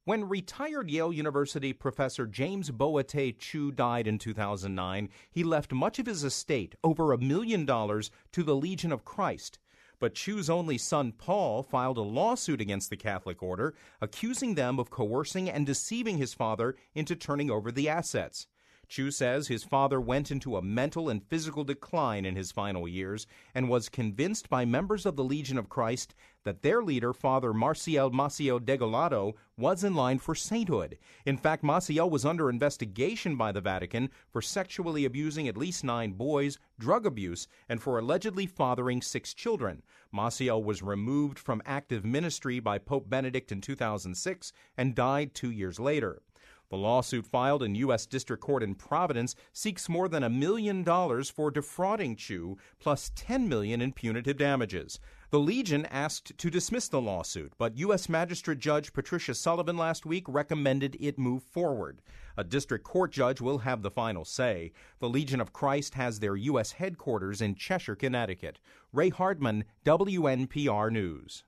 When retired Yale University professor James Boateng Chu died in 2009, he left much of his estate, over $1 million, to the Legion of Christ. But Chu's only son, Paul, filed a lawsuit against the Catholic order, accusing them of coercing and deceiving his father into turning over the assets. Chu says his father went into a mental and physical decline in his final years and was convinced by members of the Legion of Christ that their leader, Father Marcial Maciel Degollado, was in line for sainthood. In fact, Maciel was under investigation by the Vatican for sexually abusing at least 9 boys, drug abuse, and for allegedly fathering 6 children. Maciel was removed from active ministry by Pope Benedict in 2006 and died 2 years later. The lawsuit filed in U.S. District Court in Providence seeks more than $1 million for defrauding Chu, plus $10 million in punitive damages. The Legion asked to dismiss the lawsuit, but U.S. Magistrate Judge Patricia Sullivan last week recommended it move forward. A district court judge will have the final say. The Legion of Christ has their U.S. headquarters in Cheshire, Connecticut. Ray Hardman, WNPR News.